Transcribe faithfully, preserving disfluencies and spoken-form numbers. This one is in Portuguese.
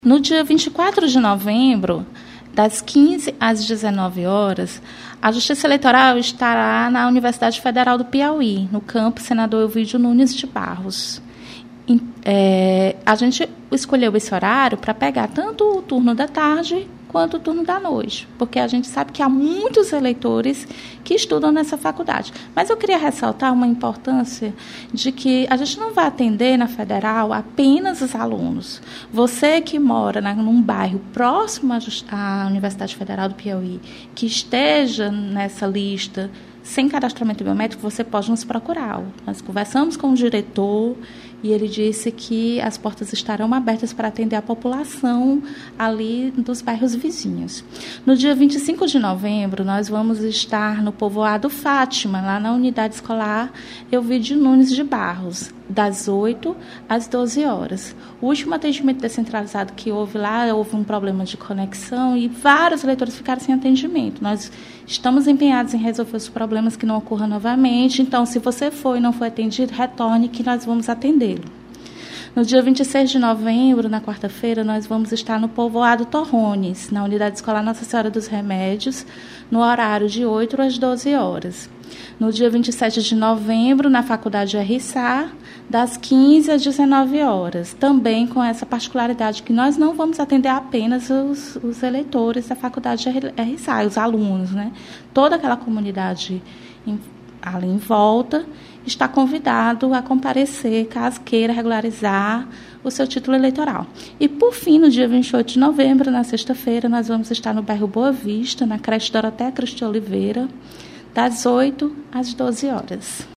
No dia vinte e quatro de novembro, das quinze às dezenove horas, a Justiça Eleitoral estará na Universidade Federal do Piauí, no campus Senador Elvídio Nunes de Barros. É, a gente escolheu esse horário para pegar tanto o turno da tarde quanto o turno da noite, porque a gente sabe que há muitos eleitores que estudam nessa faculdade. Mas eu queria ressaltar uma importância de que a gente não vai atender na Federal apenas os alunos. Você que mora na, num bairro próximo à Universidade Federal do Piauí, que esteja nessa lista sem cadastramento biométrico, você pode nos procurar. Nós conversamos com o diretor e ele disse que as portas estarão abertas para atender a população ali dos bairros vizinhos. No dia vinte e cinco de novembro, nós vamos estar no povoado Fátima, lá na unidade escolar Elvídio Nunes de Barros, das oito às doze horas. O último atendimento descentralizado que houve lá, houve um problema de conexão e vários eleitores ficaram sem atendimento. Nós estamos empenhados em resolver os problemas que não ocorram novamente. Então, se você foi e não foi atendido, retorne que nós vamos atendê-lo. No dia vinte e seis de novembro, na quarta-feira, nós vamos estar no povoado Torrones, na unidade escolar Nossa Senhora dos Remédios, no horário de oito às doze horas. No dia vinte e sete de novembro, na Faculdade R S A, das quinze às dezenove horas. Também com essa particularidade que nós não vamos atender apenas os, os eleitores da Faculdade R S A, os alunos, né? Toda aquela comunidade em, ali em volta está convidado a comparecer, caso queira regularizar o seu título eleitoral. E, por fim, no dia vinte e oito de novembro, na sexta-feira, nós vamos estar no bairro Boa Vista, na creche Doroteia Cristi Oliveira, das oito às doze horas.